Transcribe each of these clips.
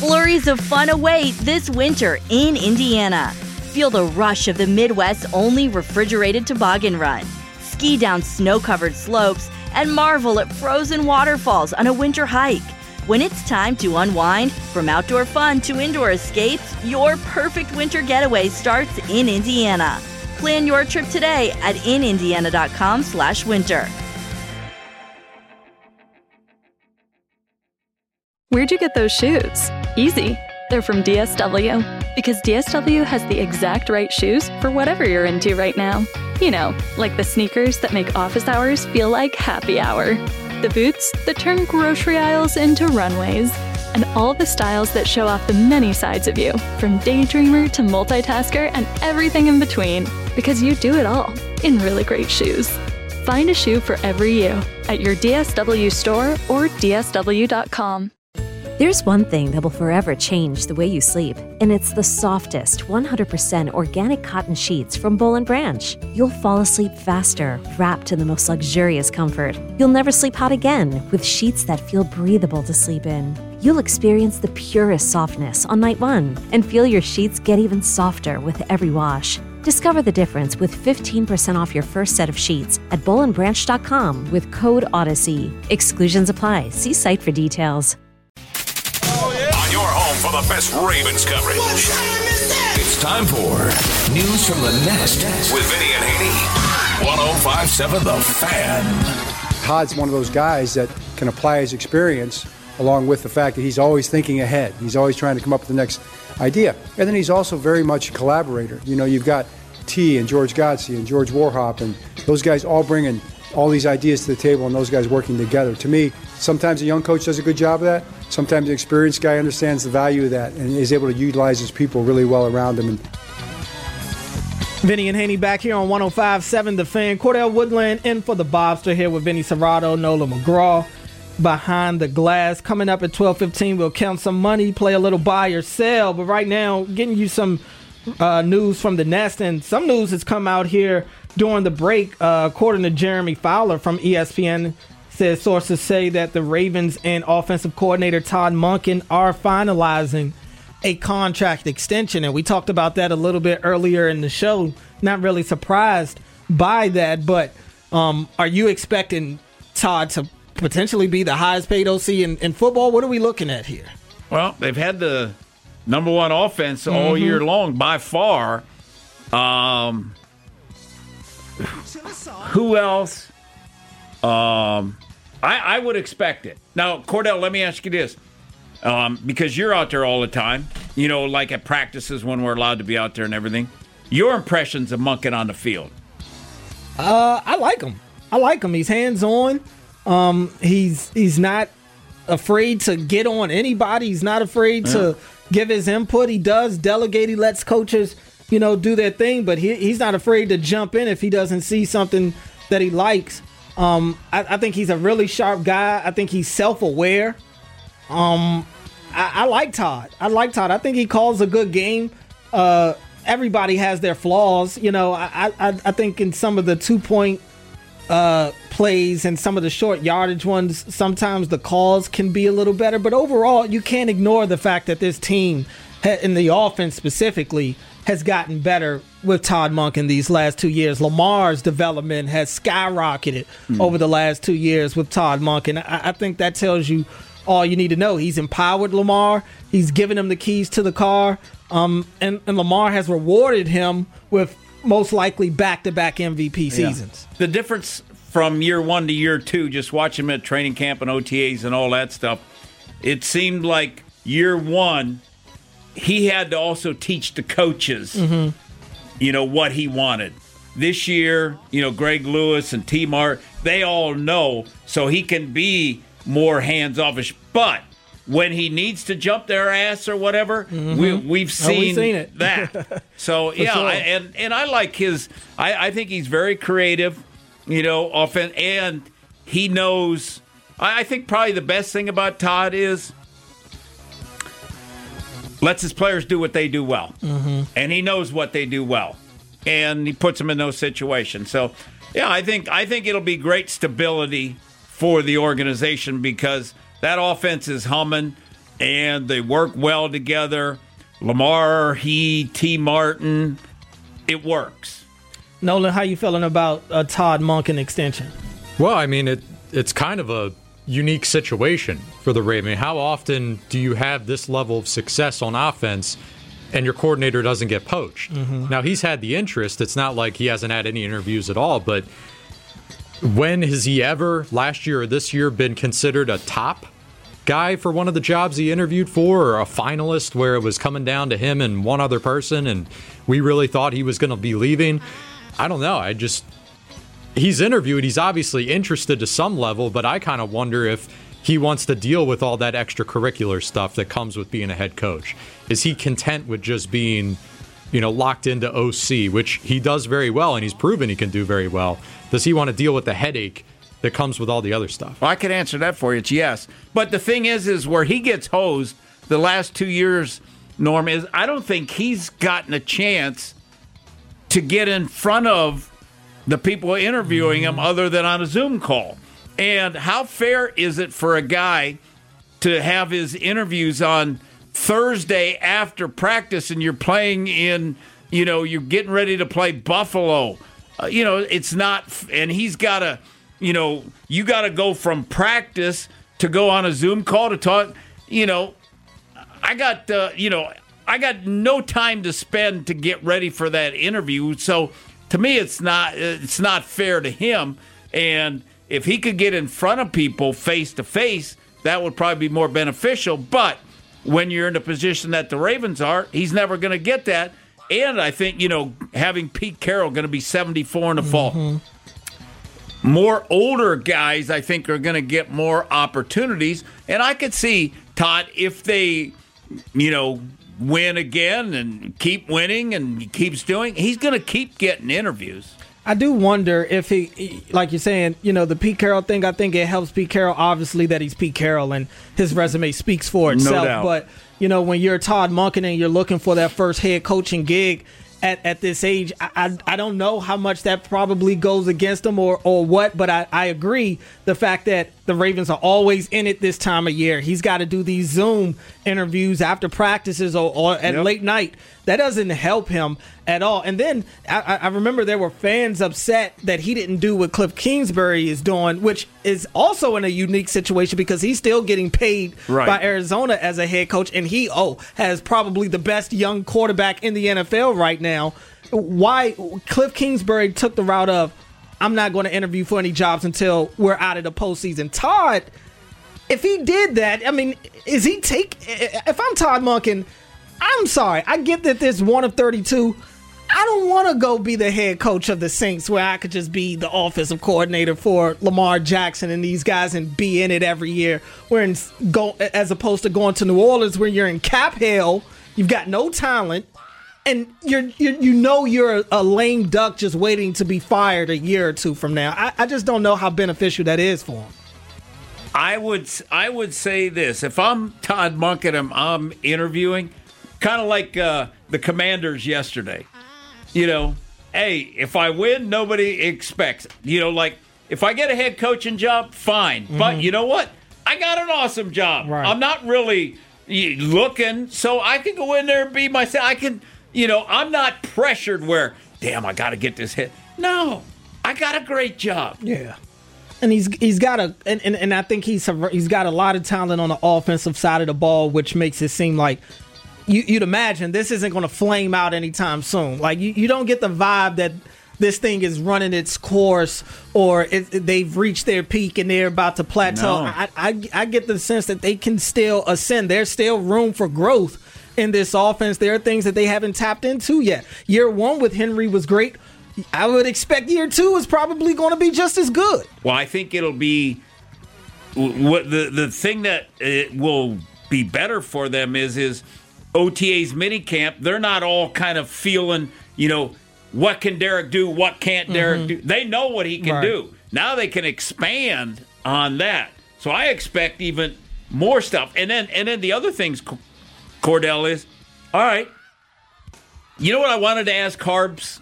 Flurries of fun await this winter in Indiana. Feel the rush of the Midwest's only refrigerated toboggan run. Ski down snow-covered slopes and marvel at frozen waterfalls on a winter hike. When it's time to unwind, from outdoor fun to indoor escapes, your perfect winter getaway starts in Indiana. Plan your trip today at inindiana.com/winter. Where'd you get those shoes? Easy. They're from DSW. Because DSW has the exact right shoes for whatever you're into right now. You know, like the sneakers that make office hours feel like happy hour. The boots that turn grocery aisles into runways. And all the styles that show off the many sides of you, from daydreamer to multitasker and everything in between. Because you do it all in really great shoes. Find a shoe for every you at your DSW store or DSW.com. There's one thing that will forever change the way you sleep, and it's the softest, 100% organic cotton sheets from Boll & Branch. You'll fall asleep faster, wrapped in the most luxurious comfort. You'll never sleep hot again with sheets that feel breathable to sleep in. You'll experience the purest softness on night one and feel your sheets get even softer with every wash. Discover the difference with 15% off your first set of sheets at bollandbranch.com with code Odyssey. Exclusions apply. See site for details. On your home for the best Ravens coverage. It's time for News from the Nest with Vinny and Haney. 105.7 The Fan. Todd's one of those guys that can apply his experience along with the fact that he's always thinking ahead. He's always trying to come up with the next idea. And then he's also very much a collaborator. You know, you've got T and George Godsey and George Warhop, and those guys all bringing all these ideas to the table and those guys working together. To me, sometimes a young coach does a good job of that. Sometimes an experienced guy understands the value of that and is able to utilize his people really well around him. Vinny and Haney back here on 105.7 The Fan. Cordell Woodland in for the Bobster here with Vinny Serrato, Nola McGraw behind the glass. Coming up at 12:15, we'll count some money, play a little buy or sell. But right now, getting you some news from the Nest, and some news has come out here during the break. According to Jeremy Fowler from ESPN, says sources say that the Ravens and offensive coordinator Todd Monken are finalizing a contract extension. And we talked about that a little bit earlier in the show. Not really surprised by that, but are you expecting Todd to potentially be the highest paid OC in football? What are we looking at here? Well, they've had the number one offense all year long by far. Who else? I would expect it. Now, Cordell, let me ask you this. Because you're out there all the time, you know, like at practices when we're allowed to be out there and everything. Your impressions of Monken on the field? I like him. He's hands-on. He's not afraid to get on anybody. He's not afraid to give his input. He does delegate. He lets coaches, do their thing, but he's not afraid to jump in if he doesn't see something that he likes. I think he's a really sharp guy. I think he's self-aware. I like Todd. I think he calls a good game. Everybody has their flaws. I think in some of the 2-point plays and some of the short yardage ones, sometimes the calls can be a little better. But overall, you can't ignore the fact that this team, in the offense specifically, has gotten better with Todd Monken these last 2 years. Lamar's development has skyrocketed over the last 2 years with Todd Monken. I think that tells you all you need to know. He's empowered Lamar. He's given him the keys to the car. And Lamar has rewarded him with most likely back-to-back MVP seasons. The difference from year one to year two, just watching him at training camp and OTAs and all that stuff, it seemed like year one, he had to also teach the coaches, what he wanted. This year, Greg Lewis and T-Mart, they all know, so he can be more hands-offish. But when he needs to jump their ass or whatever, we've seen it. that. So, sure. And I like his – I think he's very creative, offense, and he knows – I think probably the best thing about Todd is – lets his players do what they do well. And he knows what they do well. And he puts them in those situations. So, I think it'll be great stability for the organization because that offense is humming. and they work well together. Lamar, T. Martin, it works. Nolan, how you feeling about a Todd Monken extension? Well, I mean, it's kind of a unique situation for the Ravens. How often do you have this level of success on offense and your coordinator doesn't get poached? Mm-hmm. Now, he's had the interest. It's not like he hasn't had any interviews at all, but when has he ever, last year or this year, been considered a top guy for one of the jobs he interviewed for, or a finalist where it was coming down to him and one other person and we really thought he was going to be leaving? I don't know. He's interviewed. He's obviously interested to some level, but I kind of wonder if he wants to deal with all that extracurricular stuff that comes with being a head coach. Is he content with just being, locked into OC, which he does very well and he's proven he can do very well? Does he want to deal with the headache that comes with all the other stuff? Well, I can answer that for you. It's yes. But the thing is where he gets hosed the last 2 years, Norm, is I don't think he's gotten a chance to get in front of the people interviewing him other than on a Zoom call. And how fair is it for a guy to have his interviews on Thursday after practice and you're playing in, you're getting ready to play Buffalo? It's not, and he's got to, you got to go from practice to go on a Zoom call to talk. I got no time to spend to get ready for that interview. So to me, it's not fair to him. And if he could get in front of people face to face, that would probably be more beneficial. But when you're in the position that the Ravens are, he's never going to get that. And I think, having Pete Carroll going to be 74 in the fall. More older guys, I think, are going to get more opportunities. And I could see, Todd, if they, win again and keep winning and he keeps doing, he's going to keep getting interviews. I do wonder if he, like you're saying, the Pete Carroll thing, I think it helps Pete Carroll, obviously, that he's Pete Carroll and his resume speaks for itself. No doubt. But, when you're Todd Monken and you're looking for that first head coaching gig at this age, I don't know how much that probably goes against him or what, but I agree the fact that the Ravens are always in it this time of year. He's got to do these Zoom interviews after practices or at late night. That doesn't help him at all. And then I remember there were fans upset that he didn't do what Cliff Kingsbury is doing, which is also in a unique situation because he's still getting paid by Arizona as a head coach, and he has probably the best young quarterback in the NFL right now. Why Cliff Kingsbury took the route of, I'm not going to interview for any jobs until we're out of the postseason. Todd, if he did that, if I'm Todd Monken, I'm sorry. I get that there's one of 32. I don't want to go be the head coach of the Saints where I could just be the offensive coordinator for Lamar Jackson and these guys and be in it every year. As opposed to going to New Orleans where you're in cap hell, you've got no talent, and you're a lame duck just waiting to be fired a year or two from now. I just don't know how beneficial that is for him. I would say this. If I'm Todd Monken and I'm interviewing, kind of like the Commanders yesterday, hey, if I win, nobody expects it. Like if I get a head coaching job, fine. Mm-hmm. But you know what? I got an awesome job. Right. I'm not really looking, so I can go in there and be myself. I can, I'm not pressured where, damn, I got to get this hit. No, I got a great job. Yeah. And he's got and I think he's got a lot of talent on the offensive side of the ball, which makes it seem like you'd imagine this isn't going to flame out anytime soon. Like you don't get the vibe that this thing is running its course or they've reached their peak and they're about to plateau. No. I get the sense that they can still ascend. There's still room for growth in this offense. There are things that they haven't tapped into yet. Year one with Henry was great. I would expect year two is probably going to be just as good. Well, I think it'll be what the thing that it will be better for them is OTA's minicamp. They're not all kind of feeling, what can Derek do, what can't Derek do. They know what he can do. Now they can expand on that. So I expect even more stuff. And then the other things, Cordell, is, all right, you know what I wanted to ask Harbs?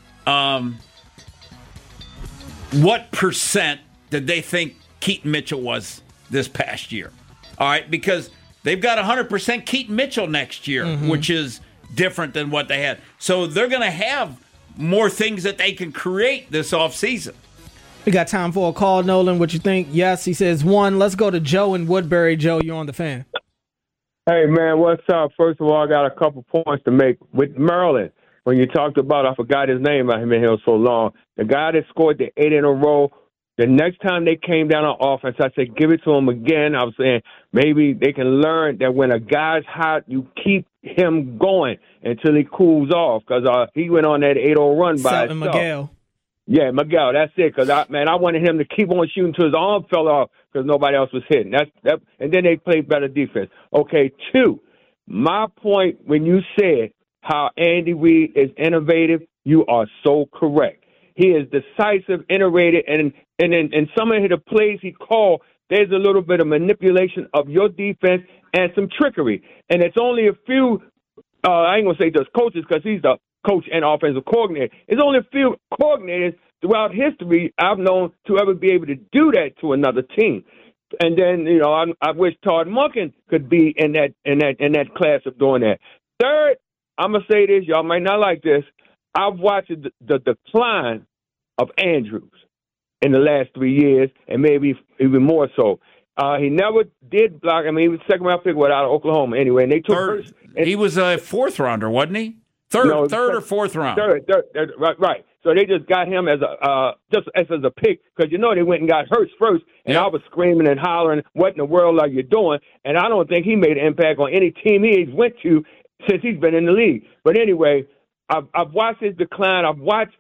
What percent did they think Keaton Mitchell was this past year? All right, because they've got 100% Keaton Mitchell next year, which is different than what they had. So they're going to have more things that they can create this offseason. We got time for a call, Nolan. What you think? Yes, he says 1. Let's go to Joe in Woodbury. Joe, you're on the Fan. Hey, man, what's up? First of all, I got a couple points to make. With Maryland, when you talked about, I forgot his name, I've been here so long, the guy that scored the 8 in a row, the next time they came down on offense, I said, give it to him again. I was saying maybe they can learn that when a guy's hot, you keep him going until he cools off, because he went on that 8-0 run by himself. Miguel. Yeah, Miguel, that's it. Because I wanted him to keep on shooting till his arm fell off because nobody else was hitting. And then they played better defense. Okay, 2. My point when you said how Andy Reid is innovative, you are so correct. He is decisive, innovative, and in some of the plays he called, there's a little bit of manipulation of your defense and some trickery. And it's only a few. I ain't gonna say just coaches because he's the coach and offensive coordinator. There's only a few coordinators throughout history I've known to ever be able to do that to another team. And then, I wish Todd Monken could be in that class of doing that. 3rd, I'm gonna say this, y'all might not like this. I've watched the decline of Andrews in the last 3 years, and maybe even more so. He never did block. I mean, he was second round pick out of Oklahoma anyway, and they took first. He was a 4th rounder, wasn't he? Third or 4th round. Third, right. So they just got him as a pick because they went and got Hurts first, and I was screaming and hollering, "What in the world are you doing?" And I don't think he made an impact on any team he's went to since he's been in the league. But anyway, I've watched his decline. I've watched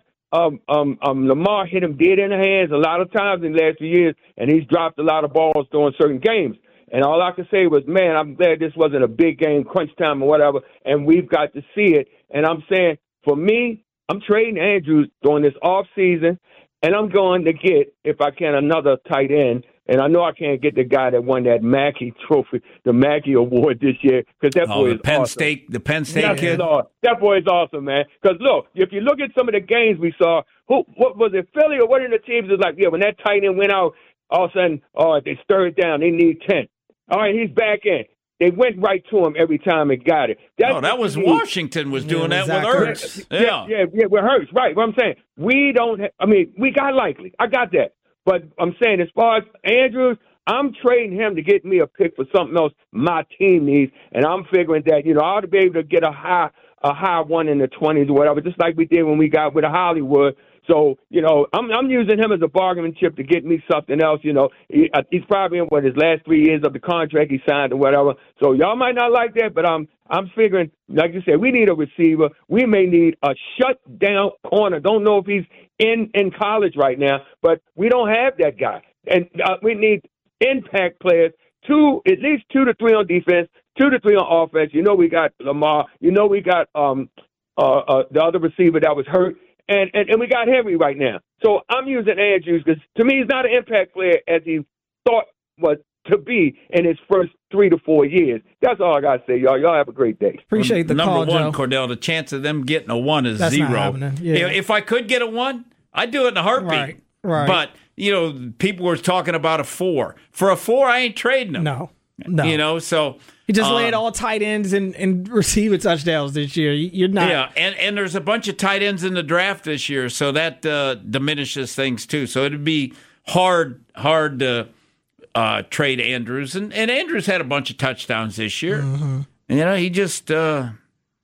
Lamar hit him dead in the hands a lot of times in the last few years, and he's dropped a lot of balls during certain games. And all I can say was, man, I'm glad this wasn't a big game, crunch time or whatever, and we've got to see it. And I'm saying, for me, I'm trading Andrews during this offseason, and I'm going to get, if I can, another tight end. And I know I can't get the guy that won that Mackey Trophy, the Mackey Award this year, because that boy is awesome. The Penn State kid? Lord. That boy is awesome, man. Because, look, if you look at some of the games we saw, what was it, Philly or one of the teams was like, when that tight end went out, all of a sudden, they stirred down. They need 10. All right, he's back in. They went right to him every time and got it. That was Washington was doing that with Hurts. Yeah, with Hurts, right. What I'm saying, we got Likely. I got that. But I'm saying as far as Andrews, I'm trading him to get me a pick for something else my team needs, and I'm figuring that, I ought to be able to get a high one in the 20s or whatever, just like we did when we got with Hollywood. So, I'm using him as a bargaining chip to get me something else. He's probably in his last 3 years of the contract he signed or whatever. So y'all might not like that, but I'm figuring, like you said, we need a receiver. We may need a shutdown corner. Don't know if he's in college right now, but we don't have that guy. And we need impact players, at least 2 to 3 on defense, 2 to 3 on offense. We got Lamar. We got the other receiver that was hurt. And we got Henry right now. So I'm using Andrews because, to me, he's not an impact player as he thought was to be in his first 3 to 4 years. That's all I got to say, y'all. Y'all have a great day. Appreciate the call, Number 1, Joe. Cordell, the chance of them getting a 1 is That's 0. not happening. Yeah. If I could get a 1, I'd do it in a heartbeat. Right. But, people were talking about a 4. For a 4, I ain't trading them. No. So he just laid all tight ends and receiver touchdowns this year. You're not. Yeah, and there's a bunch of tight ends in the draft this year, so that diminishes things too. So it'd be hard to trade Andrews, and Andrews had a bunch of touchdowns this year. Mm-hmm. He just not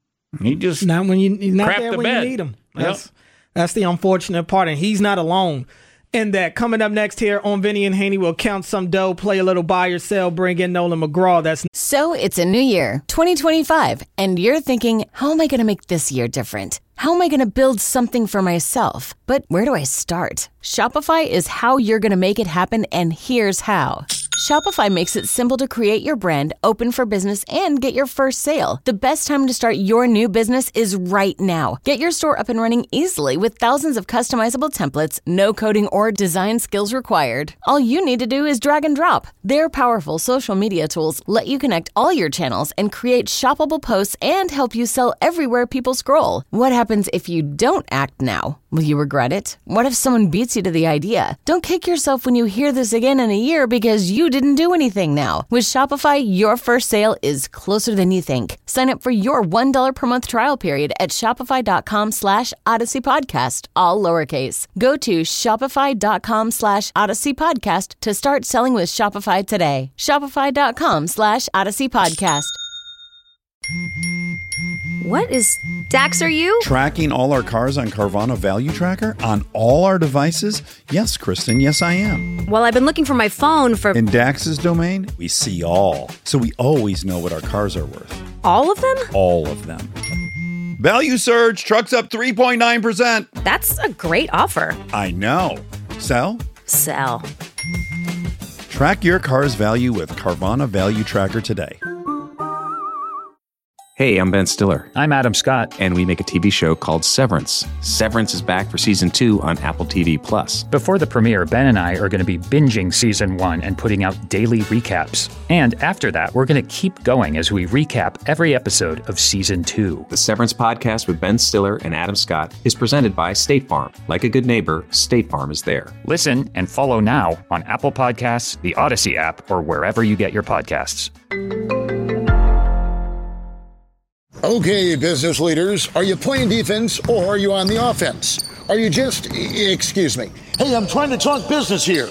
when he's not there when you need him. That's the unfortunate part, and he's not alone. And that coming up next here on Vinny and Haney, we'll count some dough, play a little buy or sell, bring in Nolan McGraw. So it's a new year, 2025, and you're thinking, how am I going to make this year different? How am I going to build something for myself? But where do I start? Shopify is how you're going to make it happen, and here's how. Shopify makes it simple to create your brand, open for business, and get your first sale. The best time to start your new business is right now. Get your store up and running easily with thousands of customizable templates, no coding or design skills required. All you need to do is drag and drop. Their powerful social media tools let you connect all your channels and create shoppable posts and help you sell everywhere people scroll. What happens if you don't act now? Will you regret it? What if someone beats you to the idea? Don't kick yourself when you hear this again in a year because you you didn't do anything now. With Shopify, your first sale is closer than you think. Sign up for your $1 per month trial period at shopify.com/Odyssey Podcast, all lowercase. Go to shopify.com/Odyssey Podcast to start selling with Shopify today. Shopify.com/Odyssey Podcast. What is... Dax, are you? Tracking all our cars on Carvana Value Tracker on all our devices? Yes, Kristen, yes I am. Well, I've been looking for my phone for... In Dax's domain, we see all. So we always know what our cars are worth. All of them? All of them. Value surge, trucks up 3.9%. That's a great offer. I know. Sell? Sell. Track your car's value with Carvana Value Tracker today. Hey, I'm Ben Stiller. I'm Adam Scott. And we make a TV show called Severance. Severance is back for season 2 on Apple TV+. Before the premiere, Ben and I are going to be binging season 1 and putting out daily recaps. And after that, we're going to keep going as we recap every episode of season 2. The Severance podcast with Ben Stiller and Adam Scott is presented by State Farm. Like a good neighbor, State Farm is there. Listen and follow now on Apple Podcasts, the Odyssey app, or wherever you get your podcasts. Okay, business leaders, are you playing defense or are you on the offense? Are you just, excuse me, hey, I'm trying to talk business here.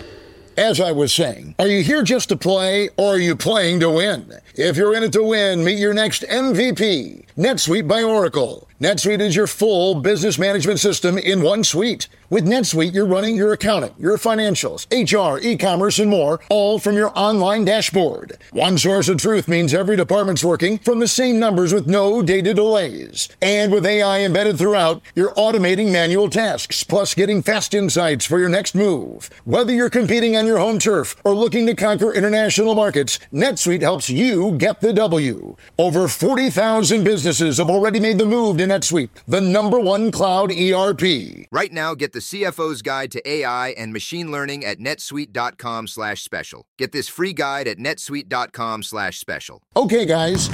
As I was saying, are you here just to play or are you playing to win? If you're in it to win, meet your next MVP, NetSuite by Oracle. NetSuite is your full business management system in one suite. With NetSuite, you're running your accounting, your financials, HR, e-commerce, and more, all from your online dashboard. One source of truth means every department's working from the same numbers with no data delays. And with AI embedded throughout, you're automating manual tasks, plus getting fast insights for your next move. Whether you're competing on your home turf or looking to conquer international markets, NetSuite helps you get the W. Over 40,000 businesses have already made the move to NetSuite, the #1 cloud ERP. Right now, get the CFO's Guide to AI and Machine Learning at netsuite.com/special. Get this free guide at netsuite.com/special. Okay, guys.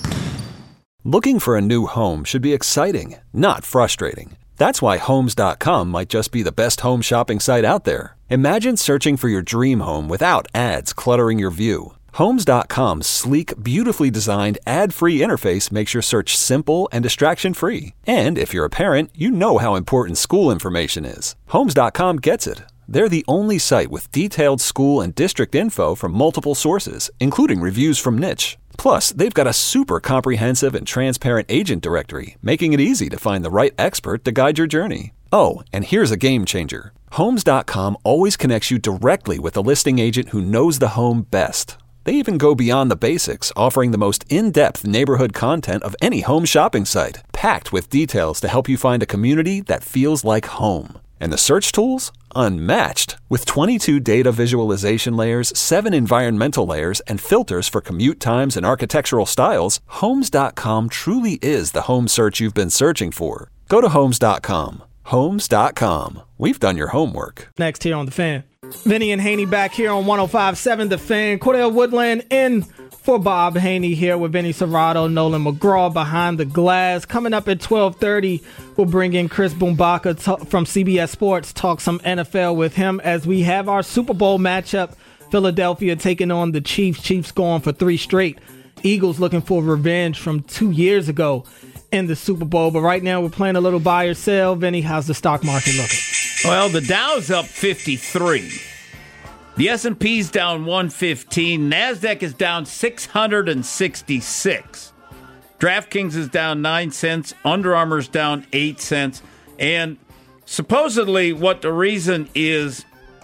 Looking for a new home should be exciting, not frustrating. That's why Homes.com might just be the best home shopping site out there. Imagine searching for your dream home without ads cluttering your view. Homes.com's sleek, beautifully designed, ad-free interface makes your search simple and distraction-free. And if you're a parent, you know how important school information is. Homes.com gets it. They're the only site with detailed school and district info from multiple sources, including reviews from Niche. Plus, they've got a super comprehensive and transparent agent directory, making it easy to find the right expert to guide your journey. Oh, and here's a game changer. Homes.com always connects you directly with a listing agent who knows the home best. They even go beyond the basics, offering the most in-depth neighborhood content of any home shopping site, packed with details to help you find a community that feels like home. And the search tools? Unmatched. With 22 data visualization layers, 7 environmental layers, and filters for commute times and architectural styles, Homes.com truly is the home search you've been searching for. Go to Homes.com. Homes.com. We've done your homework. Next here on The Fan. Vinny and Haney back here on 105.7 The Fan. Cordell Woodland in for Bob Haney here with Vinny Serrato, Nolan McGraw behind the glass. Coming up at 12:30, we'll bring in Chris Bumbaka from CBS Sports, talk some NFL with him as we have our Super Bowl matchup. Philadelphia taking on the Chiefs. Chiefs going for 3 straight. Eagles looking for revenge from 2 years ago in the Super Bowl. But right now we're playing a little buy or sell. Vinny, how's the stock market looking? Well, the Dow's up 53. The S&P's down 115. NASDAQ is down 666. DraftKings is down 9 cents. Under Armour's down 8 cents. And supposedly what the reason is,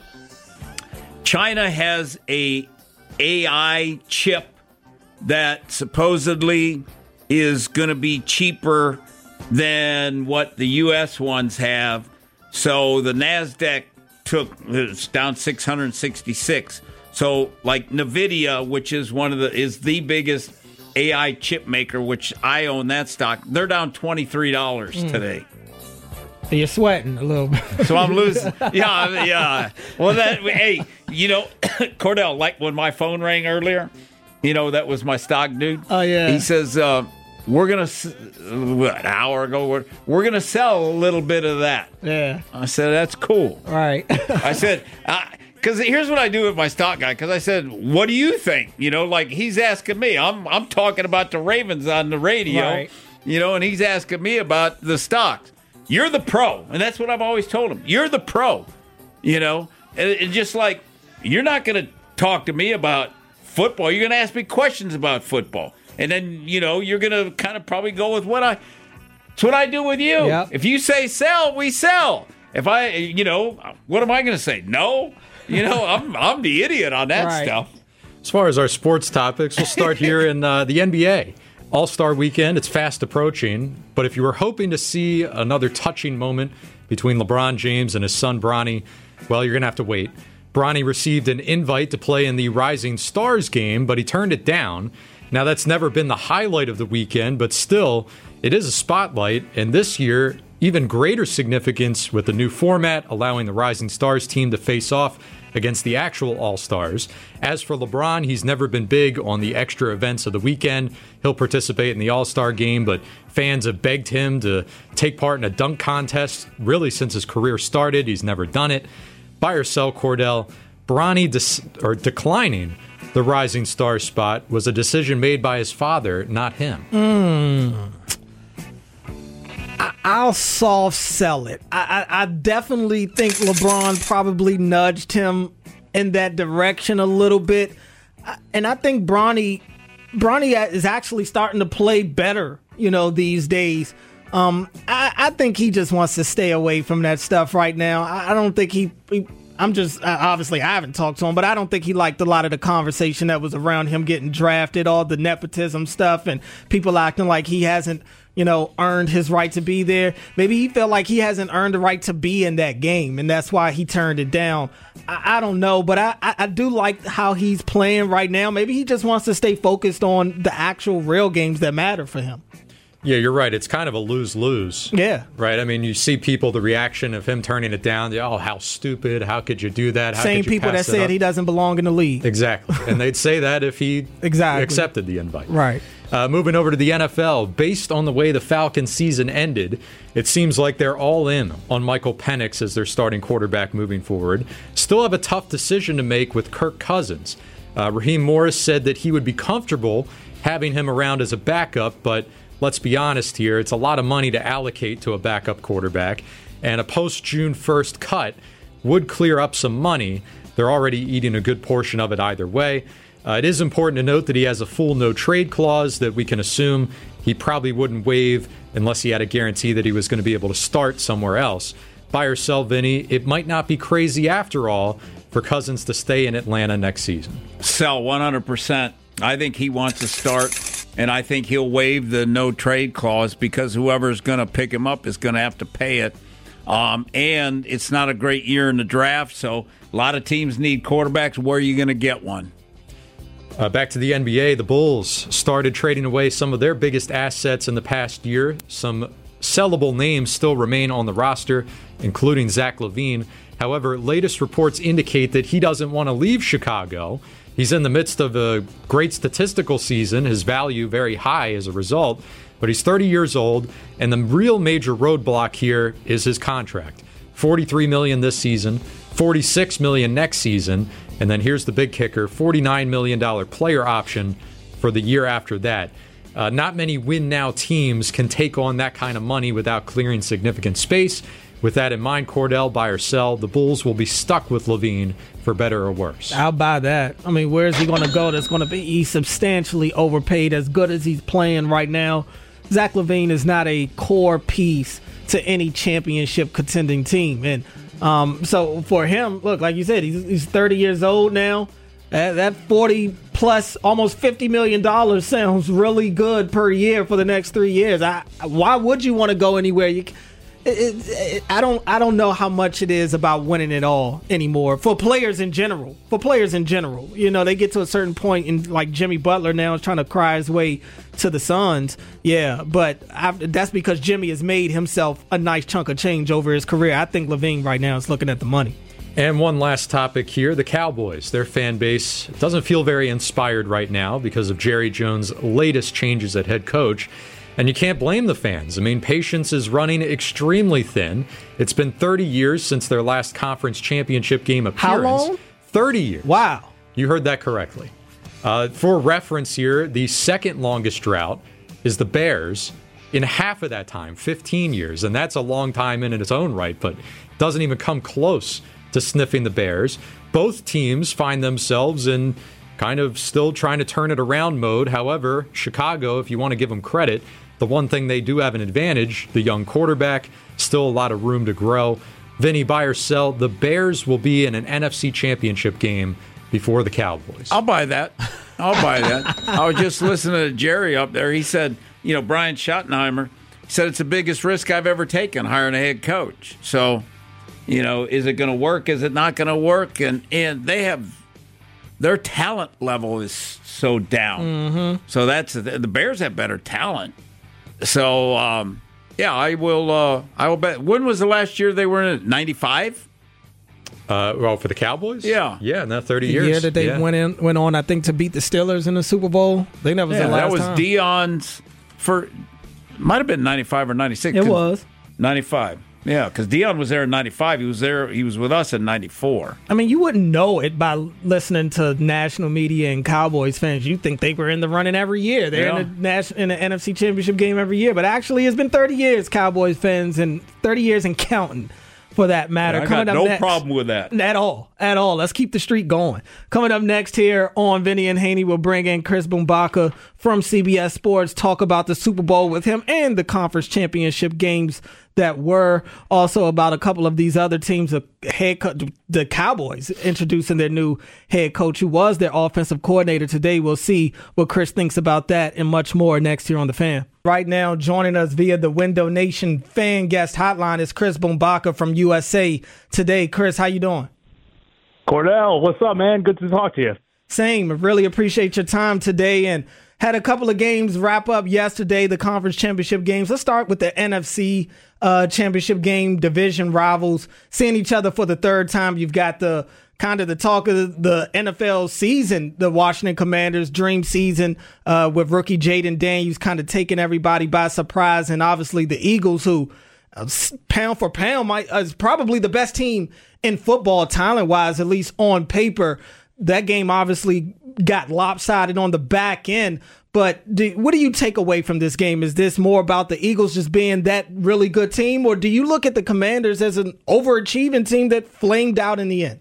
China has a AI chip that supposedly is going to be cheaper than what the U.S. ones have. So the NASDAQ it's down 666. So like NVIDIA, which is is the biggest AI chip maker, which I own that stock, they're down $23 today. You're sweating a little bit. So I'm losing. Yeah. Well, hey, Cordell, like when my phone rang earlier, that was my stock dude. Oh, yeah. He says, we're going to, an hour ago, we're going to sell a little bit of that. Yeah. I said, that's cool. Right. I said, Because here's what I do with my stock guy. Because I said, "What do you think?" Like he's asking me. I'm talking about the Ravens on the radio. Right. And he's asking me about the stocks. You're the pro, and that's what I've always told him. You're the pro. And just like you're not going to talk to me about football. You're going to ask me questions about football, and then you're going to kind of probably go with it's what I do with you. Yep. If you say sell, we sell. If I, what am I going to say? No. I'm the idiot on that stuff. As far as our sports topics, we'll start here in the NBA. All-Star Weekend, it's fast approaching, but if you were hoping to see another touching moment between LeBron James and his son Bronny, well, you're going to have to wait. Bronny received an invite to play in the Rising Stars game, but he turned it down. Now, that's never been the highlight of the weekend, but still, it is a spotlight, and this year, even greater significance with the new format, allowing the Rising Stars team to face off against the actual All-Stars. As for LeBron, he's never been big on the extra events of the weekend. He'll participate in the All-Star game, but fans have begged him to take part in a dunk contest really since his career started. He's never done it. Buy or sell, Cordell, Bronny declining the Rising Star spot was a decision made by his father, not him. I'll soft sell it. I definitely think LeBron probably nudged him in that direction a little bit. And I think Bronny is actually starting to play better, these days. I think he just wants to stay away from that stuff right now. I don't think obviously I haven't talked to him, but I don't think he liked a lot of the conversation that was around him getting drafted, all the nepotism stuff and people acting like he hasn't, earned his right to be there. Maybe he felt like he hasn't earned the right to be in that game, and that's why he turned it down. I don't know, but I do like how he's playing right now. Maybe he just wants to stay focused on the actual real games that matter for him. Yeah, you're right. It's kind of a lose-lose. Yeah. Right? I mean, you see the reaction of him turning it down. Oh, how stupid. How could you do that? How Same could you people that pass it said up? he doesn't belong in the league. Exactly. And they'd say that if he accepted the invite. Right. Moving over to the NFL, based on the way the Falcons season ended, it seems like they're all in on Michael Penix as their starting quarterback moving forward. Still have a tough decision to make with Kirk Cousins. Raheem Morris said that he would be comfortable having him around as a backup, but let's be honest here, it's a lot of money to allocate to a backup quarterback, and a post-June 1st cut would clear up some money. They're already eating a good portion of it either way. It is important to note that he has a full no-trade clause that we can assume he probably wouldn't waive unless he had a guarantee that he was going to be able to start somewhere else. Buy or sell, Vinny, it might not be crazy after all for Cousins to stay in Atlanta next season. Sell 100%. I think he wants to start, and I think he'll waive the no-trade clause because whoever's going to pick him up is going to have to pay it. And it's not a great year in the draft, so a lot of teams need quarterbacks. Where are you going to get one? Back to the NBA, the Bulls started trading away some of their biggest assets in the past year. Some sellable names still remain on the roster, including Zach LaVine. However, latest reports indicate that he doesn't want to leave Chicago. He's in the midst of a great statistical season, his value very high as a result, but he's 30 years old, and the real major roadblock here is his contract. $43 million this season, $46 million next season, and then here's the big kicker, $49 million player option for the year after that. Not many win-now teams can take on that kind of money without clearing significant space. With that in mind, Cordell, buy or sell, the Bulls will be stuck with LaVine for better or worse. I'll buy that. I mean, where is he going to go? That's going to be he's substantially overpaid. As good as he's playing right now, Zach LaVine is not a core piece to any championship contending team. And so for him, look, like you said, he's 30 years old now. That 40 plus, almost $50 million sounds really good per year for the next 3 years. Why would you want to go anywhere? I don't know how much it is about winning it all anymore for players in general. They get to a certain point, and like Jimmy Butler now is trying to cry his way to the Suns. Yeah, but that's because Jimmy has made himself a nice chunk of change over his career. I think LaVine right now is looking at the money. And one last topic here, the Cowboys. Their fan base doesn't feel very inspired right now because of Jerry Jones' latest changes at head coach. And you can't blame the fans. I mean, patience is running extremely thin. It's been 30 years since their last conference championship game appearance. How long? 30 years. Wow. You heard that correctly. For reference here, the second longest drought is the Bears in half of that time, 15 years. And that's a long time in its own right, but doesn't even come close to sniffing the Bears. Both teams find themselves in kind of still trying to turn it around mode. However, Chicago, if you want to give them credit, the one thing they do have an advantage, the young quarterback, still a lot of room to grow. Vinny, buy or sell, the Bears will be in an NFC championship game before the Cowboys. I'll buy that. I was just listening to Jerry up there. He said, Brian Schottenheimer, he said it's the biggest risk I've ever taken, hiring a head coach. So, is it going to work? Is it not going to work? And they have, their talent level is so down. Mm-hmm. So the Bears have better talent. So, I will bet. When was the last year they were in it? 95? For the Cowboys? Yeah. Yeah, in that 30 The years. year that they went on, I think, to beat the Steelers in the Super Bowl. I think that was the last time. That was Deion's might have been 95 or 96. It was. 95. Yeah, because Deion was there in 95. He was with us in 94. I mean, you wouldn't know it by listening to national media and Cowboys fans. You think they were in the running every year. They're in the NFC Championship game every year. But actually, it's been 30 years, Cowboys fans, and 30 years and counting, for that matter. I got no problem with that. At all. Let's keep the streak going. Coming up next here on Vinny and Haney, we'll bring in Chris Bumbaka from CBS Sports, talk about the Super Bowl with him and the conference championship games that were. Also about a couple of these other teams, the Cowboys introducing their new head coach who was their offensive coordinator today. We'll see what Chris thinks about that and much more next here on The Fan. Right now, joining us via the Window Nation fan guest hotline is Chris Bumbaka from USA Today. Chris, how you doing? Cordell, what's up, man? Good to talk to you. Same. Really appreciate your time today, and had a couple of games wrap up yesterday, the conference championship games. Let's start with the NFC championship game, division rivals, seeing each other for the third time. You've got the kind of the talk of the NFL season, the Washington Commanders' dream season with rookie Jaden Daniels kind of taking everybody by surprise, and obviously the Eagles, who pound for pound is probably the best team in football talent-wise, at least on paper. That game obviously got lopsided on the back end. But what do you take away from this game? Is this more about the Eagles just being that really good team, or do you look at the Commanders as an overachieving team that flamed out in the end?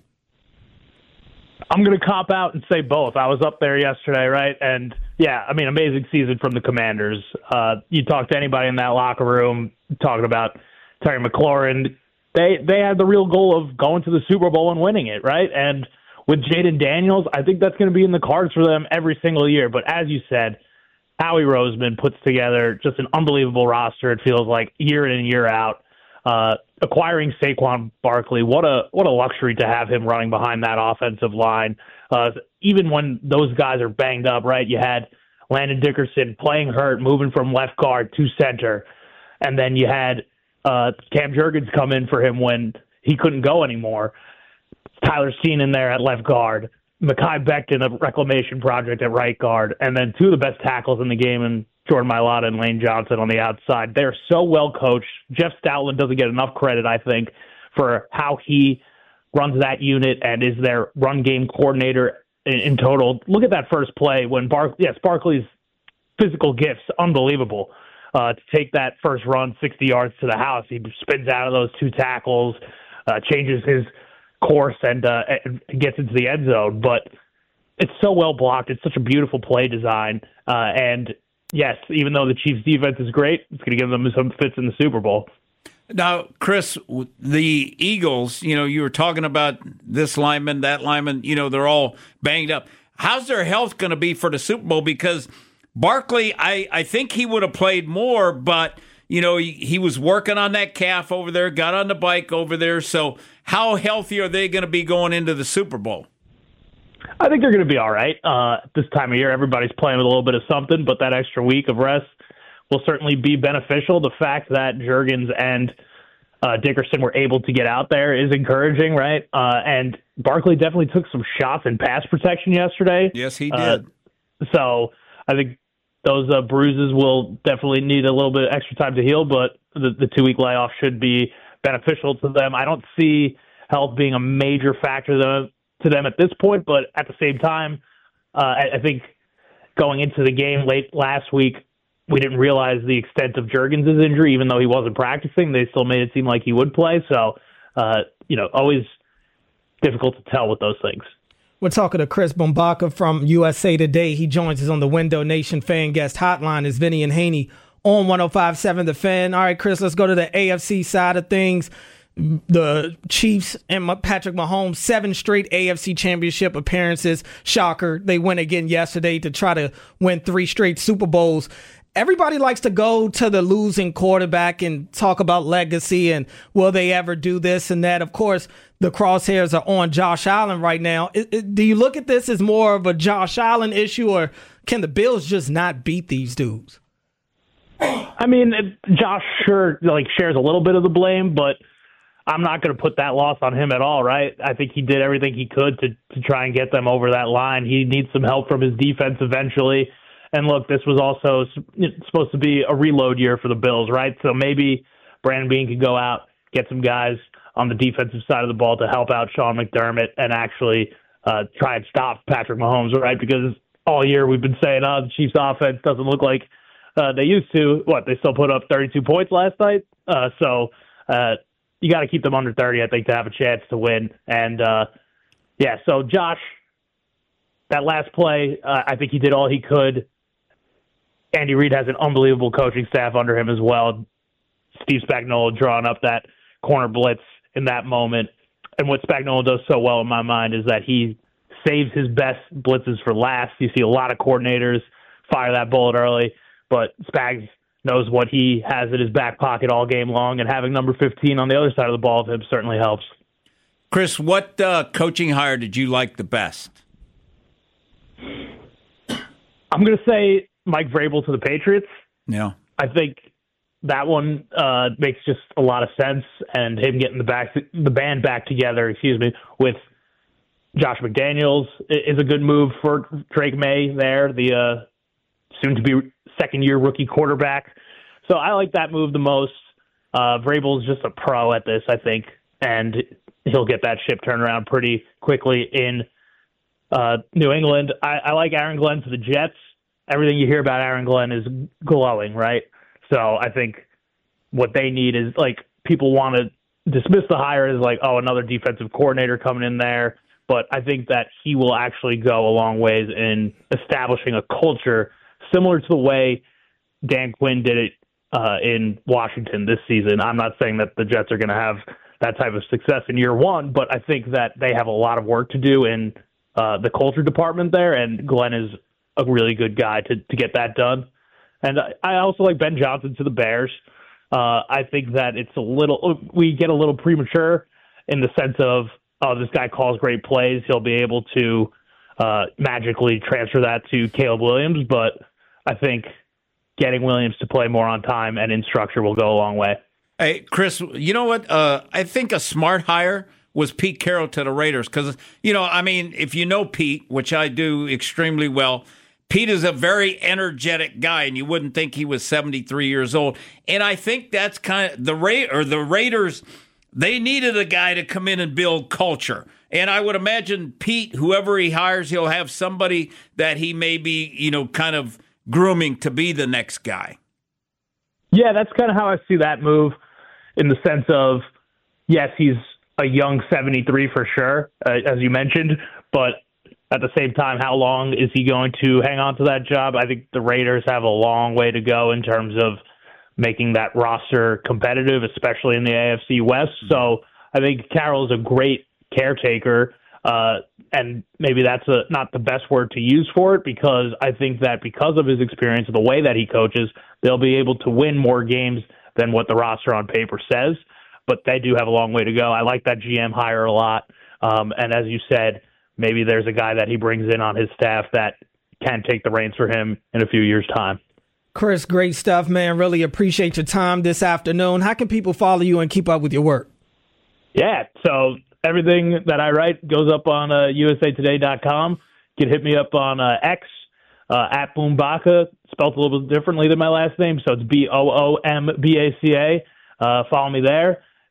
I'm going to cop out and say both. I was up there yesterday, right? And, yeah, I mean, amazing season from the Commanders. You talk to anybody in that locker room talking about Terry McLaurin. They had the real goal of going to the Super Bowl and winning it, right? And with Jaden Daniels, I think that's going to be in the cards for them every single year. But as you said, Howie Roseman puts together just an unbelievable roster, it feels like, year in and year out. Acquiring Saquon Barkley, what a luxury to have him running behind that offensive line. Even when those guys are banged up, right? You had Landon Dickerson playing hurt, moving from left guard to center. And then you had Cam Jurgens come in for him when he couldn't go anymore. Tyler Steen in there at left guard. Mekhi Becton, a reclamation project at right guard. And then two of the best tackles in the game, and Jordan Mailata and Lane Johnson on the outside. They're so well coached. Jeff Stoutland doesn't get enough credit, I think, for how he runs that unit and is their run game coordinator in total. Look at that first play when Barkley's physical gifts, unbelievable. To take that first run 60 yards to the house, he spins out of those two tackles, changes his course, and gets into the end zone. But it's so well blocked. It's such a beautiful play design. And yes, even though the Chiefs' defense is great, it's going to give them some fits in the Super Bowl. Now, Chris, the Eagles, you were talking about this lineman, that lineman, they're all banged up. How's their health going to be for the Super Bowl? Because Barkley, I think he would have played more, but, he was working on that calf over there, got on the bike over there. So how healthy are they going to be going into the Super Bowl? I think they're going to be all right. This time of year, everybody's playing with a little bit of something, but that extra week of rest will certainly be beneficial. The fact that Jurgens and Dickerson were able to get out there is encouraging, right? And Barkley definitely took some shots in pass protection yesterday. Yes, he did. So I think those bruises will definitely need a little bit extra time to heal, but the 2-week layoff should be beneficial to them. I don't see health being a major factor to to them at this point, but at the same time, I think going into the game late last week, we didn't realize the extent of Juergens' injury, even though he wasn't practicing. They still made it seem like he would play. So, always difficult to tell with those things. We're talking to Chris Bombaka from USA Today. He joins us on the Window Nation Fan Guest Hotline. Is Vinny and Haney on 105.7 The Fan. All right, Chris, let's go to the AFC side of things. The Chiefs and Patrick Mahomes, 7 straight AFC Championship appearances. Shocker. They went again yesterday to try to win 3 straight Super Bowls. Everybody likes to go to the losing quarterback and talk about legacy and will they ever do this and that. Of course, the crosshairs are on Josh Allen right now. Do you look at this as more of a Josh Allen issue, or can the Bills just not beat these dudes? I mean, Josh shares a little bit of the blame, but I'm not going to put that loss on him at all, right? I think he did everything he could to try and get them over that line. He needs some help from his defense eventually. And look, this was also supposed to be a reload year for the Bills, right? So maybe Brandon Beane could go out, get some guys on the defensive side of the ball to help out Sean McDermott and actually try and stop Patrick Mahomes, right? Because all year we've been saying, the Chiefs offense doesn't look like they used to. They still put up 32 points last night. So you got to keep them under 30, I think, to have a chance to win. And, so Josh, that last play, I think he did all he could. Andy Reid has an unbelievable coaching staff under him as well. Steve Spagnuolo drawing up that corner blitz in that moment. And what Spagnuolo does so well in my mind is that he saves his best blitzes for last. You see a lot of coordinators fire that bullet early, but Spags knows what he has in his back pocket all game long, and having number 15 on the other side of the ball of him certainly helps. Chris, what coaching hire did you like the best? I'm going to say Mike Vrabel to the Patriots. Yeah. I think that one makes just a lot of sense, and him getting the band back together, with Josh McDaniels is a good move for Drake May there, the soon-to-be second-year rookie quarterback. So I like that move the most. Vrabel's just a pro at this, I think, and he'll get that ship turned around pretty quickly in New England. I like Aaron Glenn to the Jets. Everything you hear about Aaron Glenn is glowing, right? So I think what they need is, people want to dismiss the hire as another defensive coordinator coming in there. But I think that he will actually go a long ways in establishing a culture similar to the way Dan Quinn did it in Washington this season. I'm not saying that the Jets are going to have that type of success in year one, but I think that they have a lot of work to do in the culture department there, and Glenn is a really good guy to get that done. And I also like Ben Johnson to the Bears. I think that we get a little premature in the sense of, this guy calls great plays. He'll be able to magically transfer that to Caleb Williams, but I think getting Williams to play more on time and in structure will go a long way. Hey, Chris, you know what? I think a smart hire was Pete Carroll to the Raiders because, if you know Pete, which I do extremely well, Pete is a very energetic guy, and you wouldn't think he was 73 years old. And I think that's kind of the Raiders. They needed a guy to come in and build culture. And I would imagine Pete, whoever he hires, he'll have somebody that he may be, kind of grooming to be the next guy. Yeah, that's kind of how I see that move in the sense of, yes, he's a young 73 for sure, as you mentioned, but at the same time, how long is he going to hang on to that job? I think the Raiders have a long way to go in terms of making that roster competitive, especially in the AFC West. So I think Carroll's a great caretaker, and maybe that's not the best word to use for it, because I think that because of his experience and the way that he coaches, they'll be able to win more games than what the roster on paper says. But they do have a long way to go. I like that GM hire a lot. And as you said, maybe there's a guy that he brings in on his staff that can take the reins for him in a few years' time. Chris, great stuff, man. Really appreciate your time this afternoon. How can people follow you and keep up with your work? Yeah, so everything that I write goes up on usatoday.com. You can hit me up on X, at Boombaca, spelled a little bit differently than my last name, so it's Boombaca. Follow me there.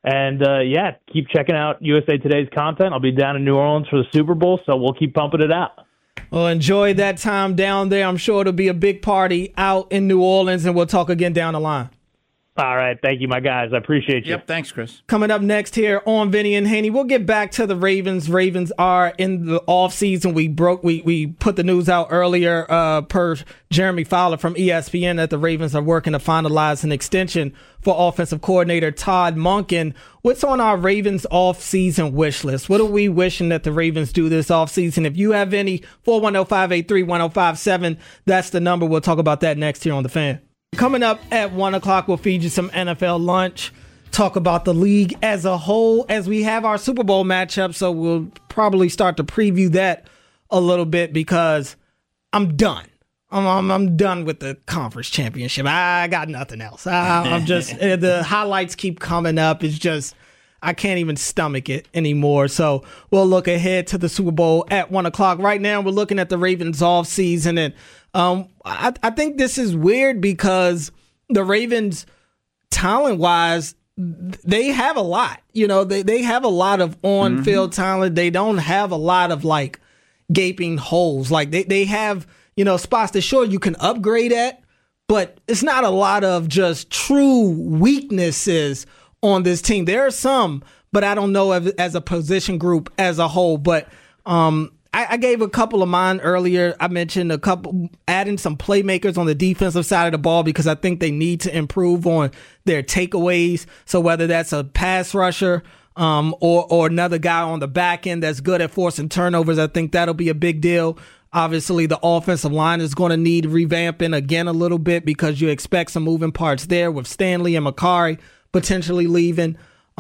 And, keep checking out USA Today's content. I'll be down in New Orleans for the Super Bowl, so we'll keep pumping it out. Well, enjoy that time down there. I'm sure it'll be a big party out in New Orleans, and we'll talk again down the line. All right. Thank you, my guys. I appreciate you. Yep. Thanks, Chris. Coming up next here on Vinny and Haney, we'll get back to the Ravens. Ravens are in the offseason. We put the news out earlier per Jeremy Fowler from ESPN that the Ravens are working to finalize an extension for offensive coordinator Todd Monken. What's on our Ravens offseason wish list? What are we wishing that the Ravens do this offseason? If you have any, 410-583-1057, that's the number. We'll talk about that next here on The Fan. Coming up at 1 o'clock, we'll feed you some NFL lunch, talk about the league as a whole as we have our Super Bowl matchup. So we'll probably start to preview that a little bit because I'm done. I'm done with the conference championship. I got nothing else. I'm just the highlights keep coming up. It's just I can't even stomach it anymore. So we'll look ahead to the Super Bowl at 1 o'clock. Right now, we're looking at the Ravens off season, and I think this is weird because the Ravens, talent-wise, they have a lot. You know, they have a lot of on-field talent. They don't have a lot of, like, gaping holes. Like, they have, you know, spots that sure you can upgrade at, but it's not a lot of just true weaknesses on this team. There are some, but I don't know as a position group as a whole. But I gave a couple of mine earlier. I mentioned a couple, adding some playmakers on the defensive side of the ball because I think they need to improve on their takeaways. So whether that's a pass rusher or another guy on the back end that's good at forcing turnovers, I think that'll be a big deal. Obviously, the offensive line is going to need revamping again a little bit because you expect some moving parts there with Stanley and Makari potentially leaving.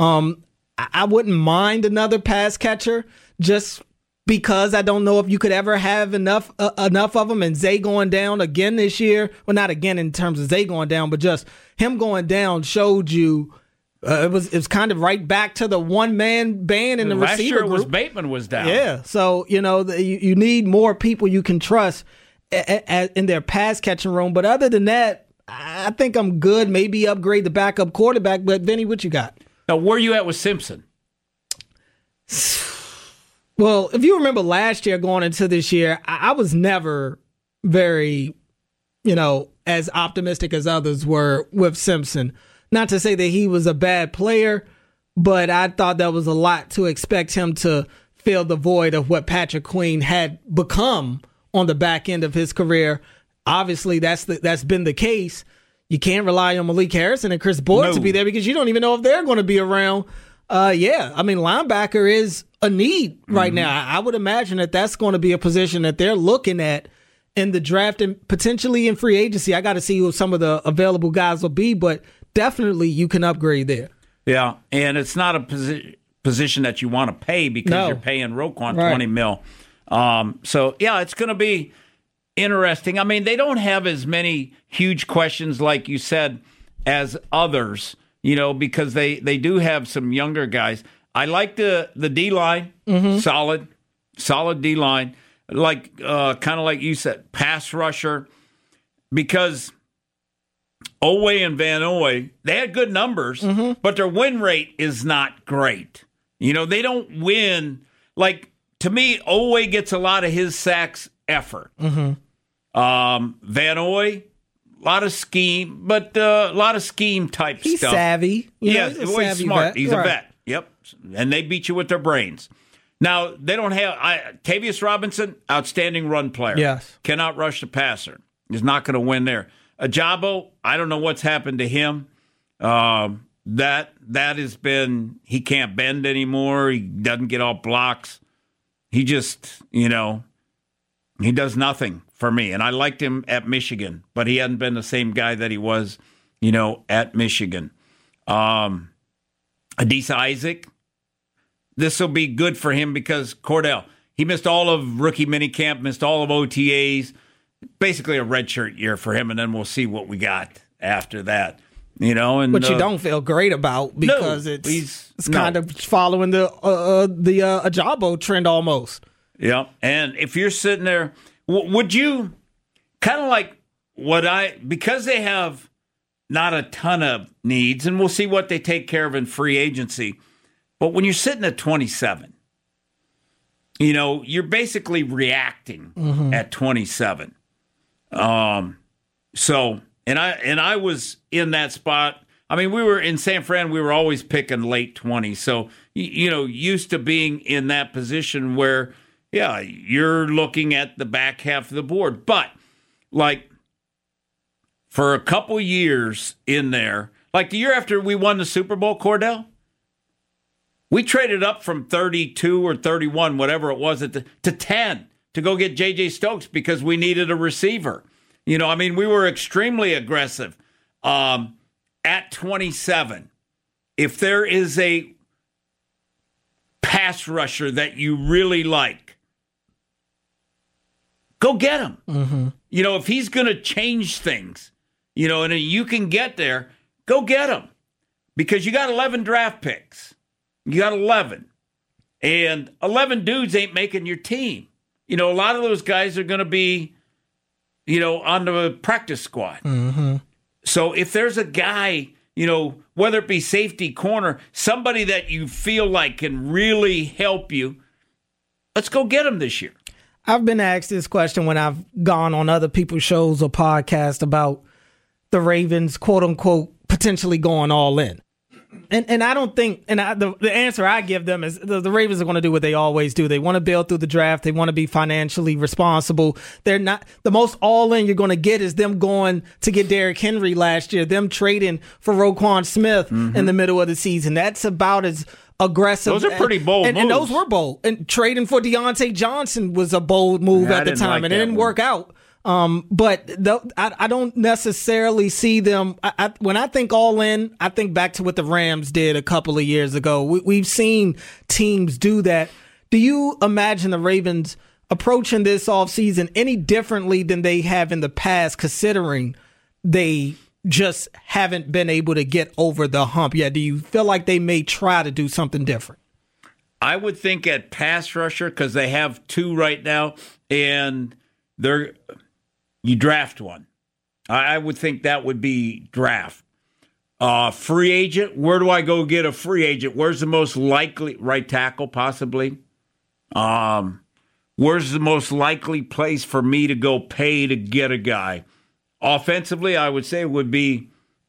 I wouldn't mind another pass catcher just because I don't know if you could ever have enough of them. And Zay going down again this year, well, not again in terms of Zay going down, but just him going down showed you it was kind of right back to the one-man band in the Last receiver year it group. was Bateman was down. Yeah, so, you know, you need more people you can trust in their pass-catching room. But other than that, I think I'm good. Maybe upgrade the backup quarterback. But, Vinny, what you got? Now, where you at with Simpson? Well, if you remember last year going into this year, I was never very, you know, as optimistic as others were with Simpson. Not to say that he was a bad player, but I thought that was a lot to expect him to fill the void of what Patrick Queen had become on the back end of his career. Obviously, that's been the case. You can't rely on Malik Harrison and Chris Boyd to be there because you don't even know if they're going to be around. I mean, linebacker is a need right now. I would imagine that that's going to be a position that they're looking at in the draft and potentially in free agency. I got to see who some of the available guys will be, but definitely you can upgrade there. Yeah, and it's not a position that you want to pay because you're paying Roquan $20 million. So, yeah, it's going to be interesting. I mean, they don't have as many huge questions, like you said, as others, you know, because they do have some younger guys. I like the D-line, solid D-line, like kind of like you said, pass rusher, because Owe and Van Owe, they had good numbers, but their win rate is not great. You know, they don't win. Like, to me, Owe gets a lot of his sacks effort. Van Owe, a lot of scheme, but a lot of scheme type stuff. He's savvy. He's smart. Vet. He's a vet. Yep. And they beat you with their brains. Now, they don't have Tavius Robinson, outstanding run player. Yes. Cannot rush the passer. He's not going to win there. Ajabo, I don't know what's happened to him. That has been, he can't bend anymore. He doesn't get off blocks. He just, you know, he does nothing for me. And I liked him at Michigan, but he hadn't been the same guy that he was, you know, at Michigan. Adisa Isaac, this will be good for him because Cordell, he missed all of rookie minicamp, missed all of OTAs. Basically a redshirt year for him, and then we'll see what we got after that. You know, and which you don't feel great about because it's kind of following the Ajabo trend almost. Yeah, and if you're sitting there, would you kind of like because they have not a ton of needs, and we'll see what they take care of in free agency. But when you're sitting at 27, you're basically reacting at 27. So, and I was in that spot. I mean, we were in San Fran, we were always picking late 20s. So, used to being in that position where, yeah, you're looking at the back half of the board. But, like, for a couple years in there, like the year after we won the Super Bowl, Cordell, we traded up from 32 or 31, whatever it was, to 10 to go get J.J. Stokes because we needed a receiver. We were extremely aggressive. At 27, if there is a pass rusher that you really like, go get him. Mm-hmm. If he's going to change things, and you can get there, go get him. Because you got 11 draft picks. You got 11. And 11 dudes ain't making your team. A lot of those guys are going to be, on the practice squad. Mm-hmm. So if there's a guy, whether it be safety, corner, somebody that you feel like can really help you, let's go get him this year. I've been asked this question when I've gone on other people's shows or podcasts about the Ravens, quote unquote, potentially going all in. And I don't think, the answer I give them is the Ravens are going to do what they always do. They want to build through the draft. They want to be financially responsible. They're not, the most all in you're going to get is them going to get Derrick Henry last year, them trading for Roquan Smith in the middle of the season. That's about as aggressive. Those are pretty bold moves. And those were bold. And trading for Deontay Johnson was a bold move at the time, and it didn't work out. But I don't necessarily see them. When I think all in, I think back to what the Rams did a couple of years ago. We've seen teams do that. Do you imagine the Ravens approaching this offseason any differently than they have in the past, considering they just haven't been able to get over the hump yet? Do you feel like they may try to do something different? I would think at pass rusher, because they have two right now, and you draft one. I would think that would be draft. Free agent, where do I go get a free agent? Where's the most likely, right tackle possibly? Where's the most likely place for me to go pay to get a guy? Offensively, I would say it would be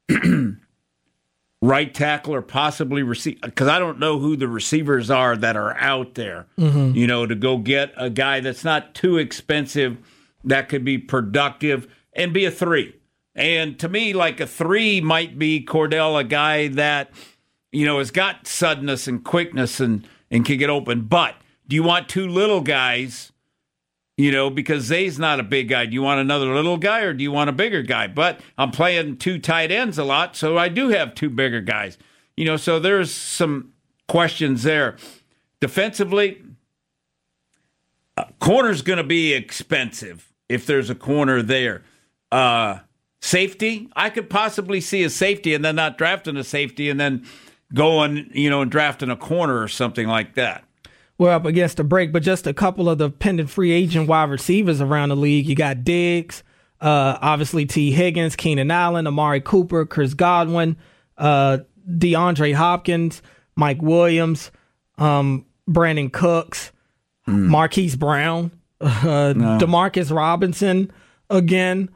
right tackle or possibly receiver, because I don't know who the receivers are that are out there, to go get a guy that's not too expensive, that could be productive and be a 3. And to me, like a 3 might be, Cordell, a guy that, has got suddenness and quickness and can get open. But do you want 2 little guys, because Zay's not a big guy. Do you want another little guy or do you want a bigger guy? But I'm playing 2 tight ends a lot, so I do have 2 bigger guys. So there's some questions there. Defensively, corner's going to be expensive if there's a corner there. Safety, I could possibly see a safety and then not drafting a safety and then going, and drafting a corner or something like that. We're up against a break, but just a couple of the pending free agent wide receivers around the league. You got Diggs, obviously T. Higgins, Keenan Allen, Amari Cooper, Chris Godwin, DeAndre Hopkins, Mike Williams, Brandon Cooks, Marquise Brown, Demarcus Robinson again.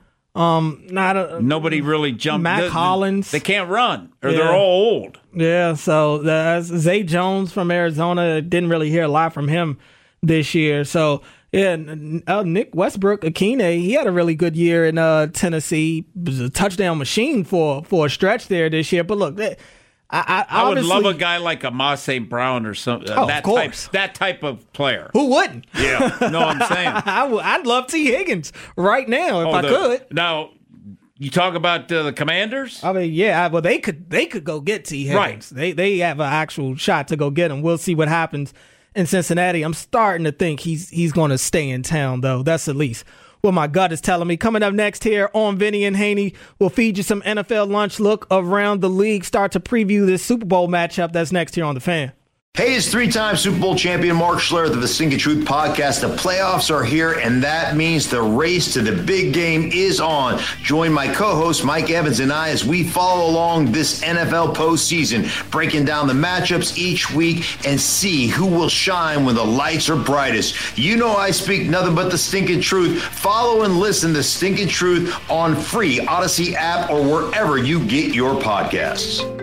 Nobody really jumped. Matt Collins. They can't run, or they're all old. Yeah, so Zay Jones from Arizona. Didn't really hear a lot from him this year. So, yeah, Nick Westbrook-Akine, he had a really good year in Tennessee. He was a touchdown machine for a stretch there this year. But look, I would love a guy like a St. Brown or something. Of course. That type of player. Who wouldn't? Yeah, no, I'm saying. I'd love T. Higgins right now if I could. Now, you talk about the Commanders? I mean, yeah, well, they could go get T. Higgins. Right. They have an actual shot to go get him. We'll see what happens in Cincinnati. I'm starting to think he's going to stay in town, though. That's at least what my gut is telling me. Coming up next here on Vinny and Haney, we'll feed you some NFL lunch look around the league, start to preview this Super Bowl matchup that's next here on The Fan. Hey, it's three-time Super Bowl champion Mark Schlereth of the Stinking Truth podcast. The playoffs are here, and that means the race to the big game is on. Join my co-host Mike Evans and I as we follow along this NFL postseason, breaking down the matchups each week and see who will shine when the lights are brightest. You know I speak nothing but the Stinking Truth. Follow and listen to Stinking Truth on free Odyssey app or wherever you get your podcasts.